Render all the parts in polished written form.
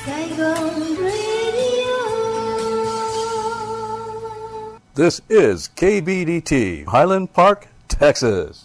Saigon Radio. This is KBDT, Highland Park, Texas.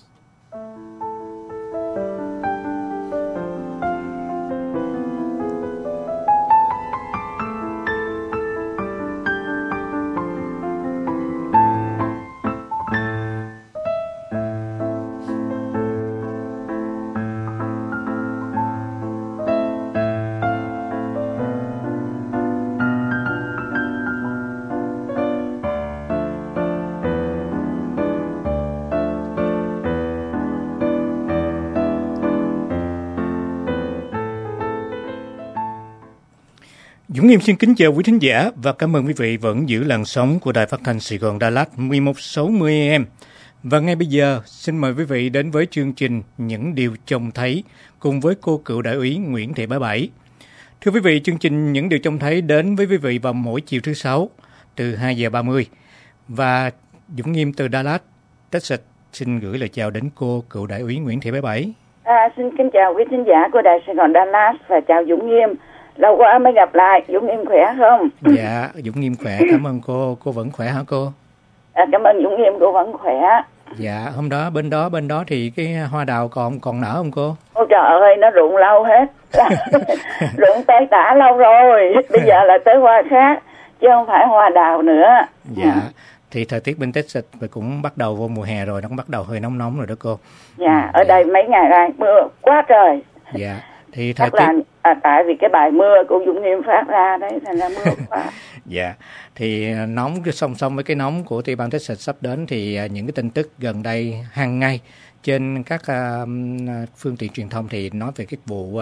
Dũng Nghiêm xin kính chào quý thính giả và cảm ơn quý vị vẫn giữ làn sóng của Đài Phát thanh Sài Gòn Đà Lạt 1160 AM. Và ngay bây giờ, xin mời quý vị đến với chương trình Những Điều Trông Thấy cùng với cô cựu đại úy Nguyễn Thị Bá Bảy. Thưa quý vị, chương trình Những Điều Trông Thấy đến với quý vị vào mỗi chiều thứ Sáu từ 2 giờ 30. Và Dũng Nghiêm từ Đà Lạt, Texas xin gửi lời chào đến cô cựu đại úy Nguyễn Thị Bá Bảy. Xin kính chào quý thính giả của Đài Sài Gòn Đà Lạt và chào Dũng Nghiêm. Lâu quá mới gặp lại, Dũng Nghiêm khỏe không? Dạ, Dũng Nghiêm khỏe, cảm ơn cô vẫn khỏe hả cô? Cảm ơn Dũng Nghiêm, cô vẫn khỏe. Dạ, hôm đó bên đó thì cái hoa đào còn nở không cô? Ôi trời ơi, nó rụng lâu hết. Rụng tới tả lâu rồi, bây giờ là tới hoa khác, chứ không phải hoa đào nữa. Dạ, thì thời tiết bên Texas cũng bắt đầu vô mùa hè rồi, nó cũng bắt đầu hơi nóng rồi đó cô. Dạ, ở đây mấy ngày nay mưa quá trời. Dạ, thì thời tiết... tại vì cái bài mưa của Dũng Nghiêm phát ra đấy, thành ra mưa quá. Dạ, thì nóng song song với cái nóng của tiểu bang Texas sắp đến thì những cái tin tức gần đây hàng ngày trên các phương tiện truyền thông thì nói về cái vụ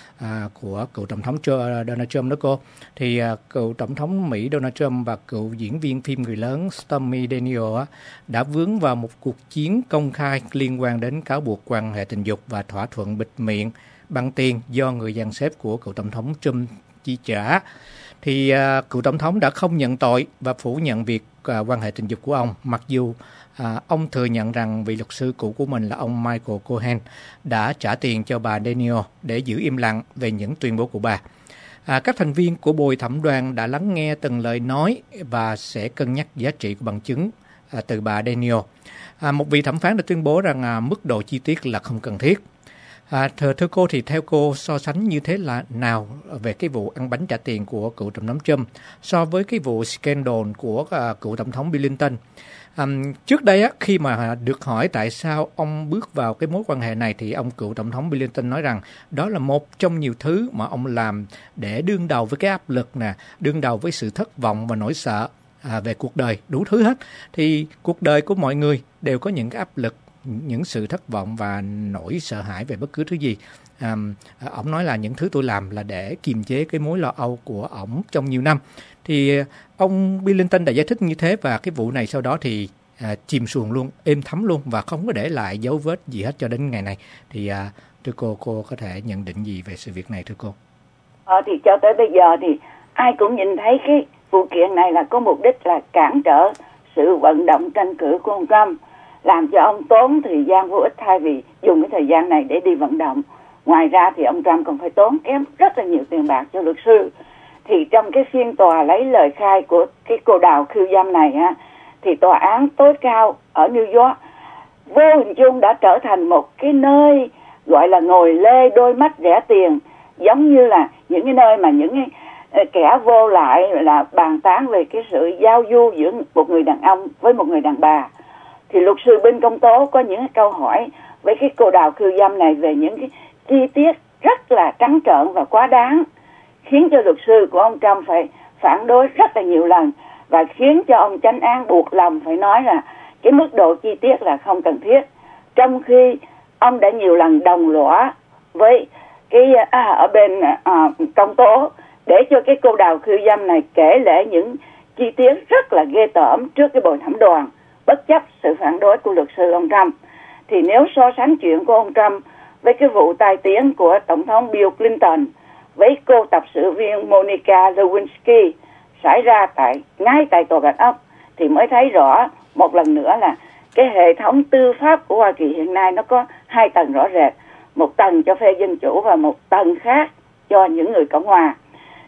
của cựu tổng thống Donald Trump đó cô. Thì cựu tổng thống Mỹ Donald Trump và cựu diễn viên phim người lớn Stormy Daniels đã vướng vào một cuộc chiến công khai liên quan đến cáo buộc quan hệ tình dục và thỏa thuận bịt miệng bằng tiền do người dàn xếp của cựu tổng thống Trump chi trả. Thì cựu tổng thống đã không nhận tội và phủ nhận việc quan hệ tình dục của ông, mặc dù ông thừa nhận rằng vị luật sư cũ của mình là ông Michael Cohen đã trả tiền cho bà Daniels để giữ im lặng về những tuyên bố của bà. Các thành viên của bồi thẩm đoàn đã lắng nghe từng lời nói và sẽ cân nhắc giá trị của bằng chứng từ bà Daniels. Một vị thẩm phán đã tuyên bố rằng mức độ chi tiết là không cần thiết. Thưa cô, thì theo cô so sánh như thế là nào về cái vụ ăn bánh trả tiền của cựu tổng thống Trump so với cái vụ scandal của cựu tổng thống Bill Clinton? Trước đây khi mà được hỏi tại sao ông bước vào cái mối quan hệ này thì ông cựu tổng thống Bill Clinton nói rằng đó là một trong nhiều thứ mà ông làm để đương đầu với cái áp lực đương đầu với sự thất vọng và nỗi sợ về cuộc đời, đủ thứ hết. Thì cuộc đời của mọi người đều có những cái áp lực, những sự thất vọng và nỗi sợ hãi về bất cứ thứ gì. Ông nói là những thứ tôi làm là để kiềm chế cái mối lo âu của ổng trong nhiều năm. Thì ông Bill Clinton đã giải thích như thế, và cái vụ này sau đó thì chìm xuồng luôn, êm thấm luôn và không có để lại dấu vết gì hết cho đến ngày này. Thì thưa cô có thể nhận định gì về sự việc này thưa cô? Thì cho tới bây giờ thì ai cũng nhìn thấy cái vụ kiện này là có mục đích là cản trở sự vận động tranh cử của ông Trump, làm cho ông tốn thời gian vô ích thay vì dùng cái thời gian này để đi vận động. Ngoài ra thì ông Trump còn phải tốn kém rất là nhiều tiền bạc cho luật sư. Thì trong cái phiên tòa lấy lời khai của cái cô đào khiêu dâm này thì tòa án tối cao ở New York vô hình chung đã trở thành một cái nơi gọi là ngồi lê đôi mắt rẻ tiền, giống như là những cái nơi mà những cái kẻ vô lại là bàn tán về cái sự giao du giữa một người đàn ông với một người đàn bà. Thì luật sư bên công tố có những câu hỏi với cái cô đào khiêu dâm này về những cái chi tiết rất là trắng trợn và quá đáng, khiến cho luật sư của ông Trump phải phản đối rất là nhiều lần, và khiến cho ông chánh án buộc lòng phải nói là cái mức độ chi tiết là không cần thiết, trong khi ông đã nhiều lần đồng lõa với cái ở bên công tố để cho cái cô đào khiêu dâm này kể lể những chi tiết rất là ghê tởm trước cái bồi thẩm đoàn, bất chấp sự phản đối của luật sư ông Trump. Thì nếu so sánh chuyện của ông Trump với cái vụ tai tiếng của Tổng thống Bill Clinton với cô tập sự viên Monica Lewinsky xảy ra ngay tại tòa Bạch Ốc, thì mới thấy rõ một lần nữa là cái hệ thống tư pháp của Hoa Kỳ hiện nay nó có hai tầng rõ rệt, một tầng cho phe Dân Chủ và một tầng khác cho những người Cộng Hòa.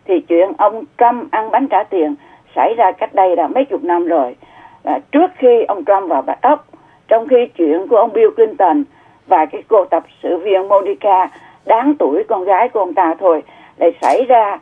thì chuyện ông Trump ăn bánh trả tiền xảy ra cách đây là mấy chục năm rồi, trước khi ông Trump vào Bạch Ốc, trong khi chuyện của ông Bill Clinton và cái cô tập sự viên Monica đáng tuổi con gái của ông ta thôi lại xảy ra,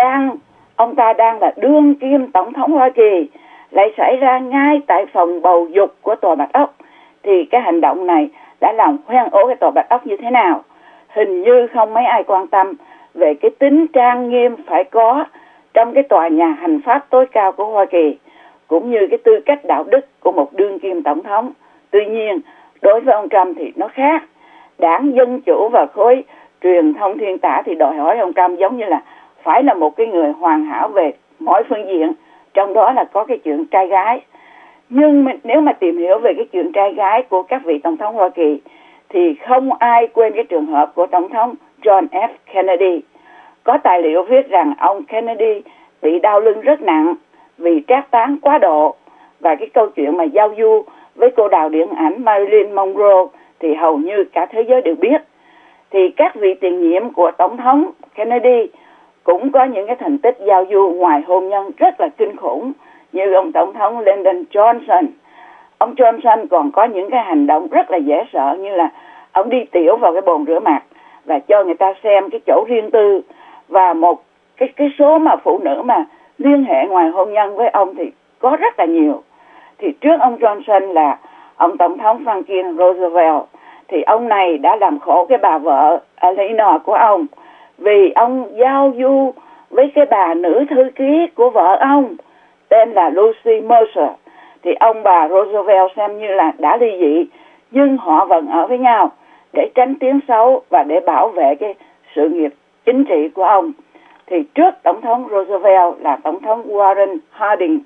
ông ta đang là đương kim tổng thống Hoa Kỳ, lại xảy ra ngay tại phòng bầu dục của tòa Bạch Ốc. Thì cái hành động này đã làm hoen ố cái tòa Bạch Ốc như thế nào? Hình như không mấy ai quan tâm về cái tính trang nghiêm phải có trong cái tòa nhà hành pháp tối cao của Hoa Kỳ, cũng như cái tư cách đạo đức của một đương kim tổng thống. Tuy nhiên, đối với ông Trump thì nó khác. Đảng Dân Chủ và khối truyền thông thiên tả thì đòi hỏi ông Trump giống như là phải là một cái người hoàn hảo về mọi phương diện, trong đó là có cái chuyện trai gái. Nhưng nếu mà tìm hiểu về cái chuyện trai gái của các vị tổng thống Hoa Kỳ thì không ai quên cái trường hợp của tổng thống John F. Kennedy. Có tài liệu viết rằng ông Kennedy bị đau lưng rất nặng vì trác tán quá độ, và cái câu chuyện mà giao du với cô đào điện ảnh Marilyn Monroe thì hầu như cả thế giới đều biết. Thì các vị tiền nhiệm của tổng thống Kennedy cũng có những cái thành tích giao du ngoài hôn nhân rất là kinh khủng, như ông tổng thống Lyndon Johnson. Ông Johnson còn có những cái hành động rất là dễ sợ, như là ông đi tiểu vào cái bồn rửa mặt và cho người ta xem cái chỗ riêng tư, và một cái số mà phụ nữ mà liên hệ ngoài hôn nhân với ông thì có rất là nhiều. Thì trước ông Johnson là ông tổng thống Franklin Roosevelt, thì ông này đã làm khổ cái bà vợ Eleanor của ông, vì ông giao du với cái bà nữ thư ký của vợ ông tên là Lucy Mercer. Thì ông bà Roosevelt xem như là đã ly dị, nhưng họ vẫn ở với nhau để tránh tiếng xấu và để bảo vệ cái sự nghiệp chính trị của ông. Thì trước tổng thống Roosevelt là tổng thống Warren Harding.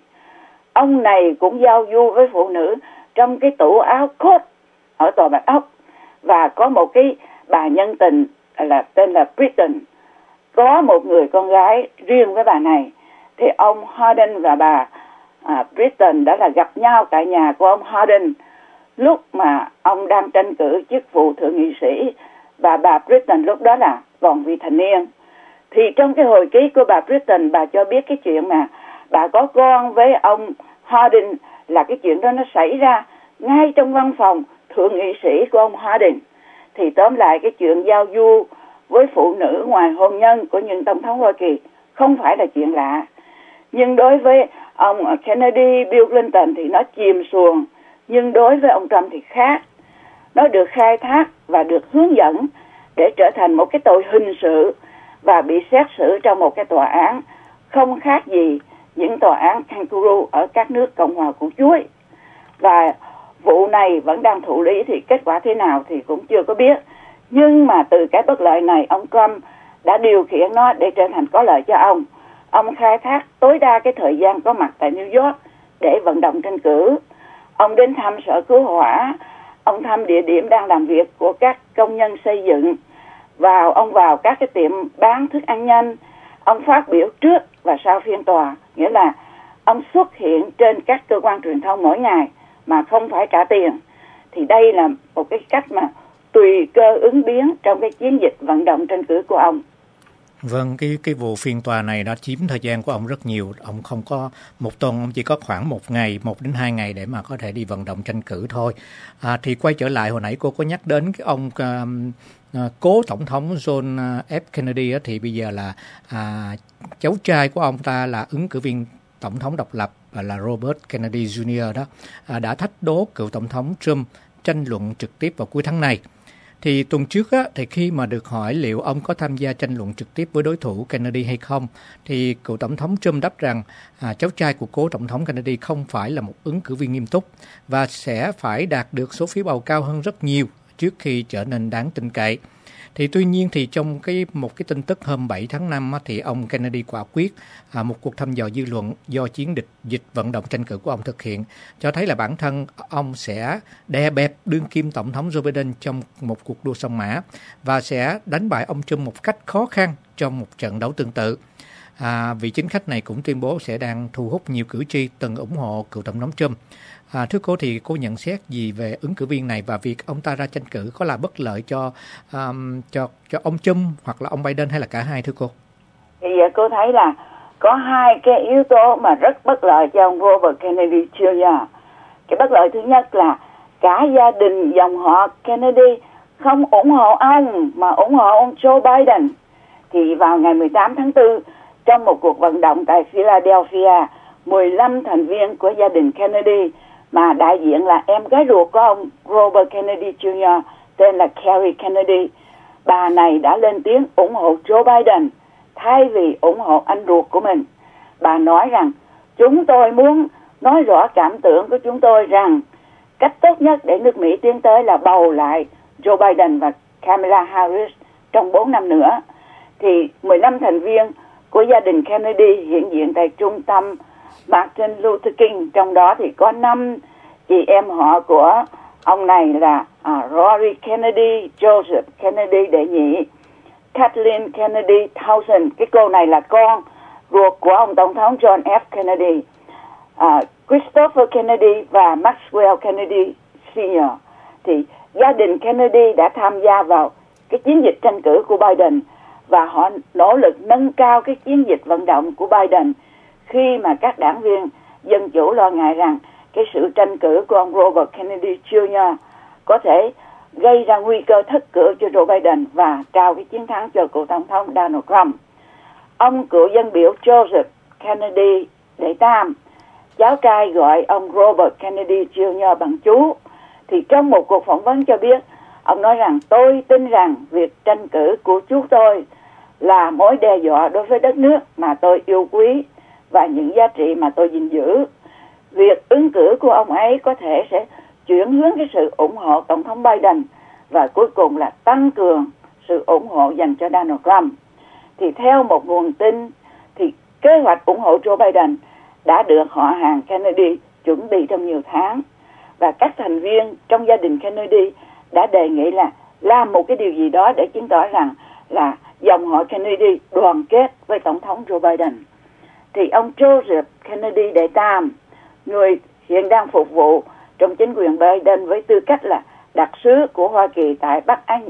Ông này cũng giao du với phụ nữ trong cái tủ áo coat ở tòa Bạch Ốc, và có một cái bà nhân tình là tên là Britton, có một người con gái riêng với bà này. Thì ông Harding và bà Britton đã là gặp nhau tại nhà của ông Harding lúc mà ông đang tranh cử chức vụ thượng nghị sĩ, và bà Britton lúc đó là còn vị thành niên. Thì trong cái hồi ký của bà Britton, bà cho biết cái chuyện mà bà có con với ông Harding là cái chuyện đó nó xảy ra ngay trong văn phòng thượng nghị sĩ của ông Harding. Thì tóm lại, cái chuyện giao du với phụ nữ ngoài hôn nhân của những tổng thống Hoa Kỳ không phải là chuyện lạ. Nhưng đối với ông Kennedy, Bill Clinton thì nó chìm xuồng. Nhưng đối với ông Trump thì khác. Nó được khai thác và được hướng dẫn để trở thành một cái tội hình sự và bị xét xử trong một cái tòa án không khác gì những tòa án kangaroo ở các nước Cộng hòa của chuối. Và vụ này vẫn đang thụ lý, thì kết quả thế nào thì cũng chưa có biết. Nhưng mà từ cái bất lợi này, ông Trump đã điều khiển nó để trở thành có lợi cho ông. Ông khai thác tối đa cái thời gian có mặt tại New York để vận động tranh cử. Ông đến thăm sở cứu hỏa, ông thăm địa điểm đang làm việc của các công nhân xây dựng, ông vào các cái tiệm bán thức ăn nhanh, ông phát biểu trước và sau phiên tòa, nghĩa là ông xuất hiện trên các cơ quan truyền thông mỗi ngày mà không phải trả tiền. Thì đây là một cái cách mà tùy cơ ứng biến trong cái chiến dịch vận động tranh cử của ông. Vâng, cái vụ phiên tòa này đã chiếm thời gian của ông rất nhiều. Ông không có một tuần, ông chỉ có khoảng 1 đến 2 ngày để mà có thể đi vận động tranh cử thôi. Thì quay trở lại, hồi nãy cô có nhắc đến cái ông cố tổng thống John F. Kennedy thì bây giờ là cháu trai của ông ta là ứng cử viên tổng thống độc lập là Robert Kennedy Jr. đó đã thách đố cựu tổng thống Trump tranh luận trực tiếp vào cuối tháng này. Thì tuần trước thì khi mà được hỏi liệu ông có tham gia tranh luận trực tiếp với đối thủ Kennedy hay không, thì cựu tổng thống Trump đáp rằng cháu trai của cố tổng thống Kennedy không phải là một ứng cử viên nghiêm túc và sẽ phải đạt được số phiếu bầu cao hơn rất nhiều trước khi trở nên đáng tin cậy. Thì tuy nhiên thì trong một cái tin tức hôm 7 tháng 5 thì ông Kennedy quả quyết một cuộc thăm dò dư luận do chiến dịch vận động tranh cử của ông thực hiện cho thấy là bản thân ông sẽ đè bẹp đương kim tổng thống Joe Biden trong một cuộc đua song mã và sẽ đánh bại ông Trump một cách khó khăn trong một trận đấu tương tự. Vị chính khách này cũng tuyên bố sẽ đang thu hút nhiều cử tri từng ủng hộ cựu tổng thống Trump. Thưa cô, thì cô nhận xét gì về ứng cử viên này và việc ông ta ra tranh cử có là bất lợi cho ông Trump hoặc là ông Biden hay là cả hai, thưa cô? Thì cô thấy là có hai cái yếu tố mà rất bất lợi cho ông Robert Kennedy Jr. Cái bất lợi thứ nhất là cả gia đình dòng họ Kennedy không ủng hộ ông mà ủng hộ ông Joe Biden. Thì vào ngày 18 tháng 4, trong một cuộc vận động tại Philadelphia, 15 thành viên của gia đình Kennedy mà đại diện là em gái ruột của ông Robert Kennedy Jr. tên là Kerry Kennedy, bà này đã lên tiếng ủng hộ Joe Biden thay vì ủng hộ anh ruột của mình. Bà nói rằng chúng tôi muốn nói rõ cảm tưởng của chúng tôi rằng cách tốt nhất để nước Mỹ tiến tới là bầu lại Joe Biden và Kamala Harris trong 4 năm nữa. Thì 15 thành viên của gia đình Kennedy hiện diện tại trung tâm Martin Luther King, trong đó thì có 5 chị em họ của ông này là Rory Kennedy, Joseph Kennedy đệ nhị, Kathleen Kennedy Townsend, cái cô này là con ruột của ông Tổng thống John F. Kennedy, Christopher Kennedy và Maxwell Kennedy Sr. Thì gia đình Kennedy đã tham gia vào cái chiến dịch tranh cử của Biden và họ nỗ lực nâng cao cái chiến dịch vận động của Biden khi mà các đảng viên Dân Chủ lo ngại rằng cái sự tranh cử của ông Robert Kennedy Jr. có thể gây ra nguy cơ thất cử cho Joe Biden và trao cái chiến thắng cho cựu Tổng thống Donald Trump. Ông cựu dân biểu Joseph Kennedy đệ tam, cháu trai gọi ông Robert Kennedy Jr. bằng chú, thì trong một cuộc phỏng vấn cho biết, ông nói rằng tôi tin rằng việc tranh cử của chú tôi là mối đe dọa đối với đất nước mà tôi yêu quý và những giá trị mà tôi gìn giữ. Việc ứng cử của ông ấy có thể sẽ chuyển hướng cái sự ủng hộ Tổng thống Biden và cuối cùng là tăng cường sự ủng hộ dành cho Donald Trump. Thì theo một nguồn tin thì kế hoạch ủng hộ Joe Biden đã được họ hàng Kennedy chuẩn bị trong nhiều tháng và các thành viên trong gia đình Kennedy đã đề nghị là làm một cái điều gì đó để chứng tỏ rằng là dòng họ Kennedy đoàn kết với Tổng thống Joe Biden. Thì ông Joseph Kennedy đệ tam, người hiện đang phục vụ trong chính quyền Biden với tư cách là đặc sứ của Hoa Kỳ tại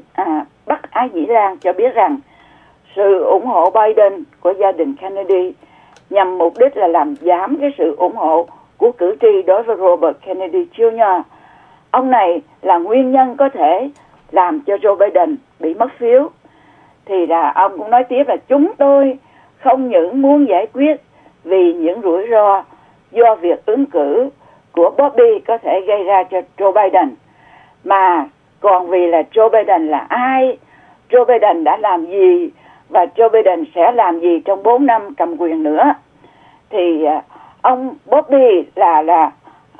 Bắc Ái Nhĩ Lan, cho biết rằng sự ủng hộ Biden của gia đình Kennedy nhằm mục đích là làm giảm cái sự ủng hộ của cử tri đối với Robert Kennedy Jr. Ông này là nguyên nhân có thể làm cho Joe Biden bị mất phiếu. Thì là ông cũng nói tiếp là chúng tôi không những muốn giải quyết vì những rủi ro do việc ứng cử của Bobby có thể gây ra cho Joe Biden, mà còn vì là Joe Biden là ai, Joe Biden đã làm gì và Joe Biden sẽ làm gì trong 4 năm cầm quyền nữa. Thì ông Bobby là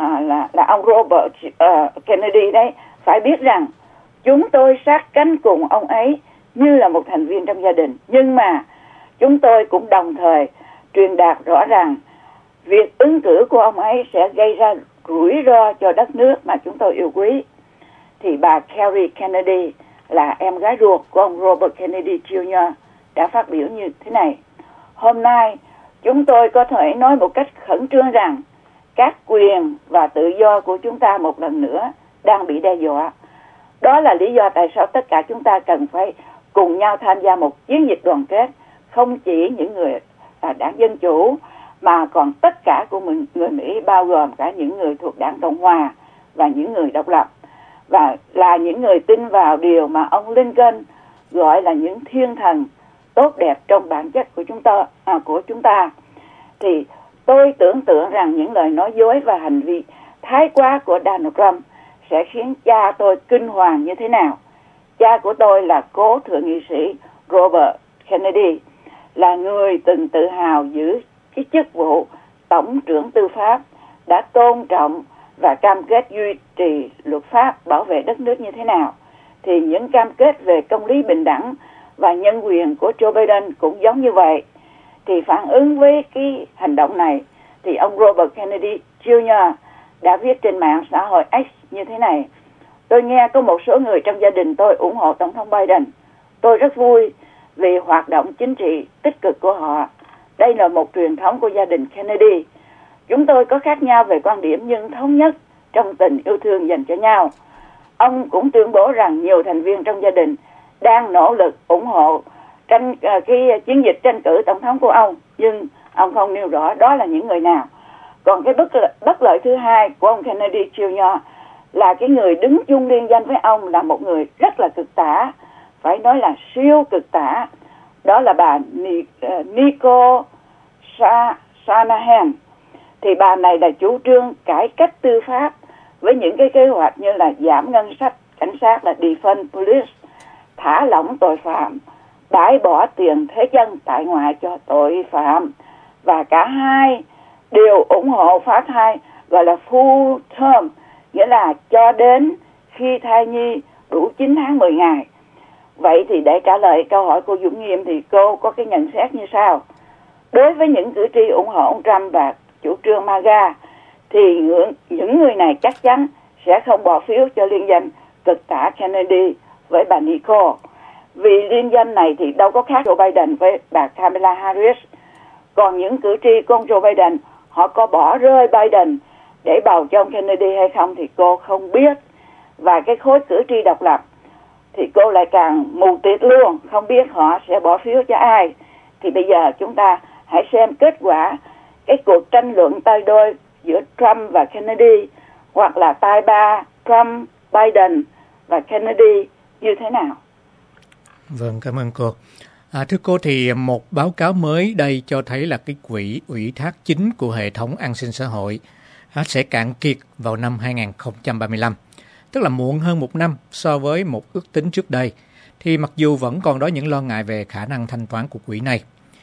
ông Robert Kennedy đấy, phải biết rằng chúng tôi sát cánh cùng ông ấy như là một thành viên trong gia đình, nhưng mà chúng tôi cũng đồng thời truyền đạt rõ ràng việc ứng cử của ông ấy sẽ gây ra rủi ro cho đất nước mà chúng tôi yêu quý. Thì bà Kerry Kennedy là em gái ruột của ông Robert Kennedy Jr. đã phát biểu như thế này: hôm nay chúng tôi có thể nói một cách khẩn trương rằng các quyền và tự do của chúng ta một lần nữa đang bị đe dọa. Đó là lý do tại sao tất cả chúng ta cần phải cùng nhau tham gia một chiến dịch đoàn kết, không chỉ những người đảng Dân Chủ mà còn tất cả của người Mỹ, bao gồm cả những người thuộc đảng Cộng Hòa và những người độc lập, và là những người tin vào điều mà ông Lincoln gọi là những thiên thần tốt đẹp trong bản chất của chúng ta. Thì tôi tưởng tượng rằng những lời nói dối và hành vi thái quá của Donald Trump sẽ khiến cha tôi kinh hoàng như thế nào. Cha của tôi là cố thượng nghị sĩ Robert Kennedy, là người từng tự hào giữ cái chức vụ Tổng trưởng Tư pháp, đã tôn trọng và cam kết duy trì luật pháp bảo vệ đất nước như thế nào. Thì những cam kết về công lý bình đẳng và nhân quyền của Joe Biden cũng giống như vậy. Thì phản ứng với cái hành động này thì ông Robert Kennedy Jr. đã viết trên mạng xã hội X như thế này: tôi nghe có một số người trong gia đình tôi ủng hộ Tổng thống Biden. Tôi rất vui vì hoạt động chính trị tích cực của họ. Đây là một truyền thống của gia đình Kennedy. Chúng tôi có khác nhau về quan điểm nhưng thống nhất trong tình yêu thương dành cho nhau. Ông cũng tuyên bố rằng nhiều thành viên trong gia đình đang nỗ lực ủng hộ cái chiến dịch tranh cử tổng thống của ông, nhưng ông không nêu rõ đó là những người nào. Còn cái bất lợi thứ hai của ông Kennedy Jr. là cái người đứng chung liên danh với ông là một người rất là cực tả, phải nói là siêu cực tả, đó là bà Nicole Shanahan. Thì bà này là chủ trương cải cách tư pháp với những cái kế hoạch như là giảm ngân sách cảnh sát, là defund police, thả lỏng tội phạm, bãi bỏ tiền thế chân tại ngoại cho tội phạm, và cả hai đều ủng hộ phá thai gọi là full term, nghĩa là cho đến khi thai nhi đủ 9 tháng 10 ngày. Vậy thì để trả lời câu hỏi cô Dũng Nghiêm thì cô có cái nhận xét như sau. Đối với những cử tri ủng hộ ông Trump và chủ trương MAGA thì những người này chắc chắn sẽ không bỏ phiếu cho liên danh cực tả Kennedy với bà Nicole. Vì liên danh này thì đâu có khác Joe Biden với bà Kamala Harris. Còn những cử tri của ông Joe Biden, họ có bỏ rơi Biden để bầu cho ông Kennedy hay không thì cô không biết. Và cái khối cử tri độc lập thì cô lại càng mù tịt luôn, không biết họ sẽ bỏ phiếu cho ai. Thì bây giờ chúng ta hãy xem kết quả cái cuộc tranh luận tay đôi giữa Trump và Kennedy, hoặc là tay ba Trump, Biden và Kennedy như thế nào. Vâng, cảm ơn cô. Thưa cô, thì một báo cáo mới đây cho thấy là cái quỹ ủy thác chính của hệ thống an sinh xã hội sẽ cạn kiệt vào năm 2035, tức là muộn hơn một năm so với một ước tính trước đây. Thì mặc dù vẫn còn đó những lo ngại về khả năng thanh toán của quỹ này.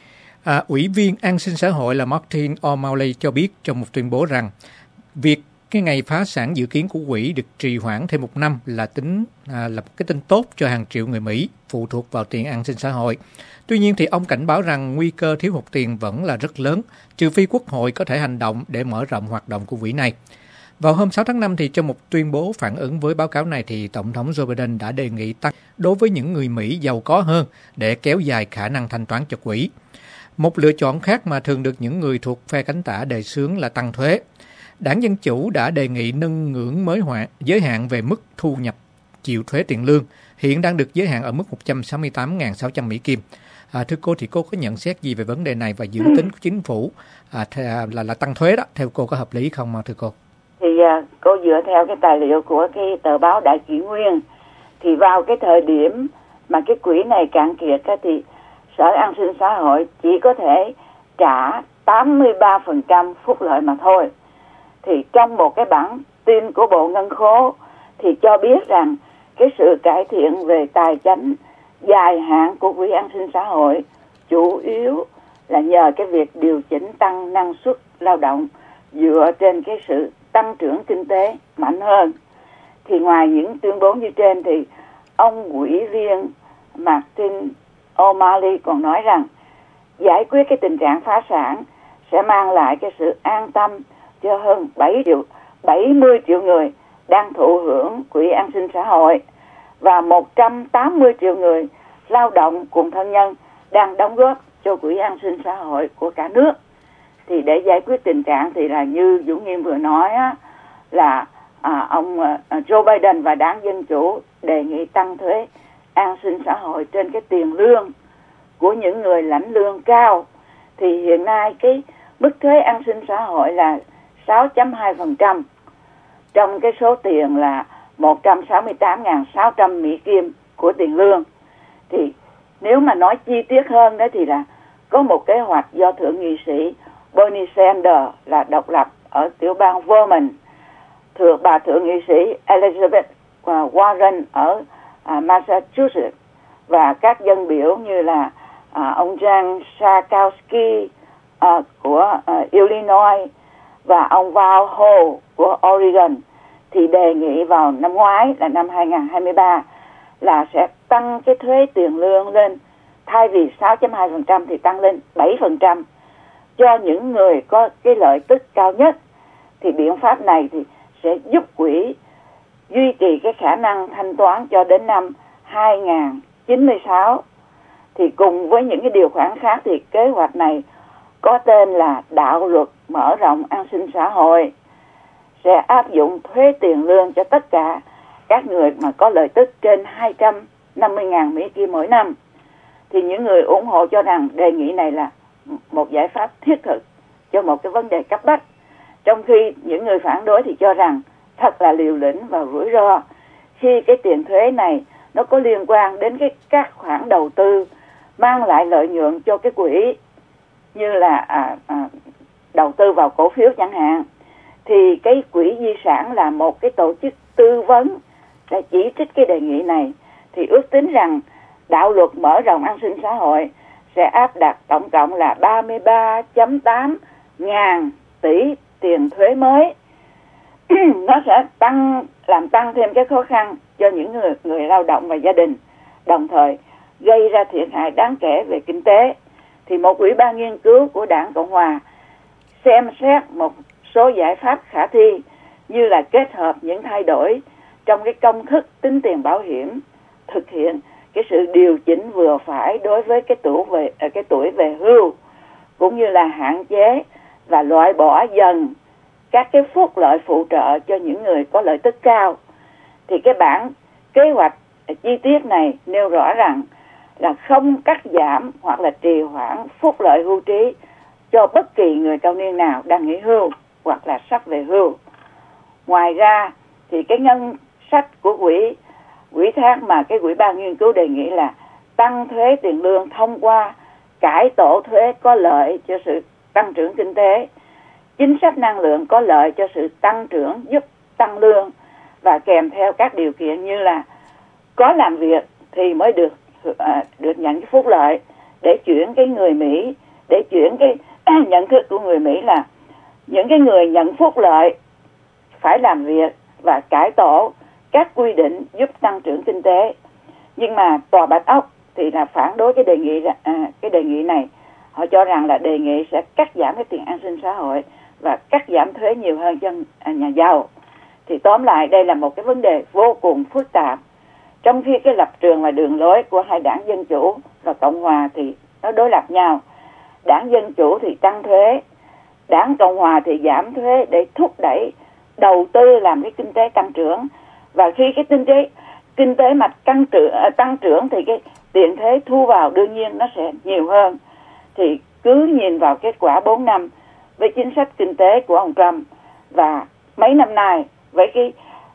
Ủy viên an sinh xã hội là Martin O'Malley cho biết trong một tuyên bố rằng việc cái ngày phá sản dự kiến của quỹ được trì hoãn thêm một năm là một cái tin tốt cho hàng triệu người Mỹ phụ thuộc vào tiền an sinh xã hội. Tuy nhiên thì ông cảnh báo rằng nguy cơ thiếu hụt tiền vẫn là rất lớn, trừ phi Quốc hội có thể hành động để mở rộng hoạt động của quỹ này. Vào hôm 6 tháng 5 thì trong một tuyên bố phản ứng với báo cáo này thì Tổng thống Joe Biden đã đề nghị tăng đối với những người Mỹ giàu có hơn để kéo dài khả năng thanh toán cho quỹ. Một lựa chọn khác mà thường được những người thuộc phe cánh tả đề xướng là tăng thuế. Đảng Dân Chủ đã đề nghị nâng ngưỡng giới hạn về mức thu nhập chịu thuế tiền lương, hiện đang được giới hạn ở mức 168.600 Mỹ Kim. Thưa cô, thì cô có nhận xét gì về vấn đề này và dự tính của chính phủ là tăng thuế đó, theo cô có hợp lý không thưa cô? Thì cô dựa theo cái tài liệu của cái tờ báo Đại Kỷ Nguyên, thì vào cái thời điểm mà cái quỹ này cạn kiệt thì Sở An sinh xã hội chỉ có thể trả 83% phúc lợi mà thôi. Thì trong một cái bản tin của Bộ Ngân khố thì cho biết rằng cái sự cải thiện về tài chính dài hạn của quỹ an sinh xã hội chủ yếu là nhờ cái việc điều chỉnh tăng năng suất lao động dựa trên cái sự tăng trưởng kinh tế mạnh hơn. Thì ngoài những tuyên bố như trên thì ông ủy viên Martin O'Malley còn nói rằng giải quyết cái tình trạng phá sản sẽ mang lại cái sự an tâm cho hơn 70 triệu người đang thụ hưởng quỹ an sinh xã hội và 180 triệu người lao động cùng thân nhân đang đóng góp cho quỹ an sinh xã hội của cả nước. Thì để giải quyết tình trạng thì là như Dũng Nghiêm vừa nói là ông Joe Biden và đảng Dân Chủ đề nghị tăng thuế an sinh xã hội trên cái tiền lương của những người lãnh lương cao. Thì hiện nay cái mức thuế an sinh xã hội là 6.2% trong cái số tiền là 168.600 Mỹ Kim của tiền lương. Thì nếu mà nói chi tiết hơn đó thì là có một kế hoạch do Thượng nghị sĩ Bernie Sanders là độc lập ở tiểu bang Vermont, bà Thượng nghị sĩ Elizabeth Warren ở Massachusetts và các dân biểu như là ông Jan Schakowsky của Illinois và ông Val Ho của Oregon thì đề nghị vào năm ngoái là năm 2023 là sẽ tăng cái thuế tiền lương lên, thay vì 6.2% thì tăng lên 7% cho những người có cái lợi tức cao nhất. Thì biện pháp này thì sẽ giúp quỹ duy trì cái khả năng thanh toán cho đến năm 2096. Thì cùng với những cái điều khoản khác thì kế hoạch này có tên là đạo luật mở rộng an sinh xã hội, sẽ áp dụng thuế tiền lương cho tất cả các người mà có lợi tức trên 250.000 Mỹ Kim mỗi năm. thì những người ủng hộ cho rằng đề nghị này là một giải pháp thiết thực cho một cái vấn đề cấp bách, trong khi những người phản đối thì cho rằng thật là liều lĩnh và rủi ro khi cái tiền thuế này nó có liên quan đến các khoản đầu tư mang lại lợi nhuận cho cái quỹ, như là đầu tư vào cổ phiếu chẳng hạn. Thì cái quỹ di sản là một cái tổ chức tư vấn đã chỉ trích cái đề nghị này, thì ước tính rằng đạo luật mở rộng an sinh xã hội sẽ áp đặt tổng cộng là 33.8 ngàn tỷ tiền thuế mới. Nó sẽ làm tăng thêm cái khó khăn cho những người lao động và gia đình, đồng thời gây ra thiệt hại đáng kể về kinh tế. Thì một ủy ban nghiên cứu của Đảng Cộng Hòa xem xét một số giải pháp khả thi, như là kết hợp những thay đổi trong cái công thức tính tiền bảo hiểm, thực hiện cái sự điều chỉnh vừa phải đối với cái tuổi về hưu, cũng như là hạn chế và loại bỏ dần các cái phúc lợi phụ trợ cho những người có lợi tức cao. Thì cái bản kế hoạch chi tiết này nêu rõ rằng là không cắt giảm hoặc là trì hoãn phúc lợi hưu trí cho bất kỳ người cao niên nào đang nghỉ hưu hoặc là sắp về hưu. Ngoài ra thì cái ngân sách của quỹ thác mà cái ủy ban nghiên cứu đề nghị là tăng thuế tiền lương thông qua cải tổ thuế có lợi cho sự tăng trưởng kinh tế, chính sách năng lượng có lợi cho sự tăng trưởng giúp tăng lương, và kèm theo các điều kiện như là có làm việc thì mới được nhận cái phúc lợi, để chuyển cái người Mỹ, để chuyển cái nhận thức của người Mỹ là những cái người nhận phúc lợi phải làm việc và cải tổ các quy định giúp tăng trưởng kinh tế. Nhưng mà Tòa Bạch Ốc thì là phản đối cái đề nghị này. Họ cho rằng là đề nghị sẽ cắt giảm cái tiền an sinh xã hội và cắt giảm thuế nhiều hơn cho nhà giàu. Thì tóm lại đây là một cái vấn đề vô cùng phức tạp, trong khi cái lập trường và đường lối của hai đảng Dân Chủ và Cộng Hòa thì nó đối lập nhau. Đảng Dân Chủ thì tăng thuế, đảng Cộng Hòa thì giảm thuế để thúc đẩy đầu tư làm cái kinh tế tăng trưởng. Và khi cái kinh tế mà tăng trưởng thì cái tiền thuế thu vào đương nhiên nó sẽ nhiều hơn. Thì cứ nhìn vào kết quả 4 năm với chính sách kinh tế của ông Trump và mấy năm nay với cái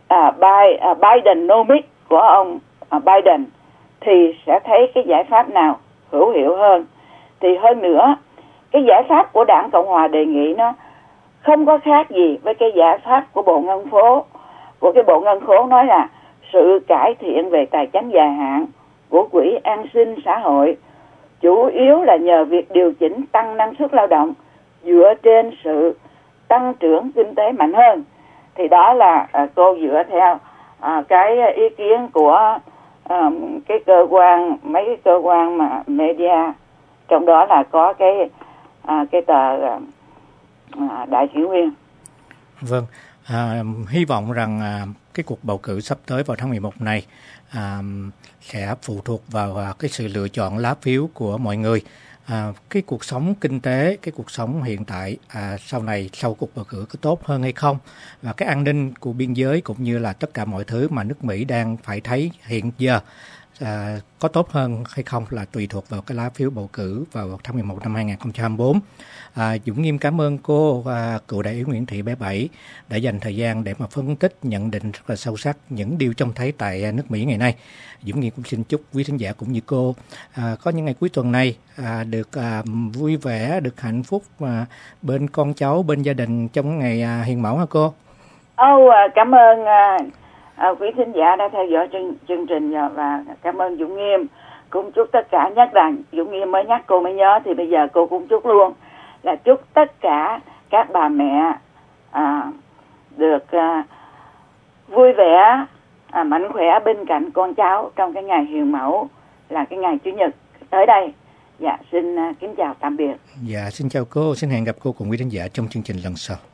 Bidenomics của ông Biden, thì sẽ thấy cái giải pháp nào hữu hiệu hơn. Thì hơn nữa, cái giải pháp của đảng Cộng Hòa đề nghị nó không có khác gì với cái giải pháp của Bộ Ngân khố. Của cái Bộ Ngân khố nói là sự cải thiện về tài chính dài hạn của quỹ an sinh xã hội chủ yếu là nhờ việc điều chỉnh tăng năng suất lao động dựa trên sự tăng trưởng kinh tế mạnh hơn. Thì đó là cô dựa theo cái ý kiến của cái mấy cái cơ quan mà media, trong đó là có cái tờ Đại Sĩ Nguyên. Vâng, hy vọng rằng cái cuộc bầu cử sắp tới vào tháng 11 này sẽ phụ thuộc vào cái sự lựa chọn lá phiếu của mọi người. Cái cuộc sống kinh tế, cái cuộc sống hiện tại sau này, sau cuộc bầu cử có tốt hơn hay không, và cái an ninh của biên giới cũng như là tất cả mọi thứ mà nước Mỹ đang phải thấy hiện giờ có tốt hơn hay không là tùy thuộc vào cái lá phiếu bầu cử vào tháng 11 năm 2024. Dũng Nghiêm cảm ơn cô cựu đại úy Nguyễn Thị Bé Bảy đã dành thời gian để mà phân tích, nhận định rất là sâu sắc những điều trông thấy tại nước Mỹ ngày nay. Dũng Nghiêm cũng xin chúc quý thính giả cũng như cô có những ngày cuối tuần này được vui vẻ, được hạnh phúc bên con cháu, bên gia đình trong ngày hiền mẫu hả cô? Cảm ơn quý thính giả đã theo dõi chương trình, và cảm ơn Dũng Nghiêm. Cũng chúc tất cả, nhất là Dũng Nghiêm mới nhắc cô mới nhớ, thì bây giờ cô cũng chúc luôn, là chúc tất cả các bà mẹ được vui vẻ, mạnh khỏe bên cạnh con cháu trong cái ngày hiền mẫu, là cái ngày Chủ nhật tới đây. Dạ, xin kính chào tạm biệt. Dạ, xin chào cô, xin hẹn gặp cô cùng quý thính giả trong chương trình lần sau.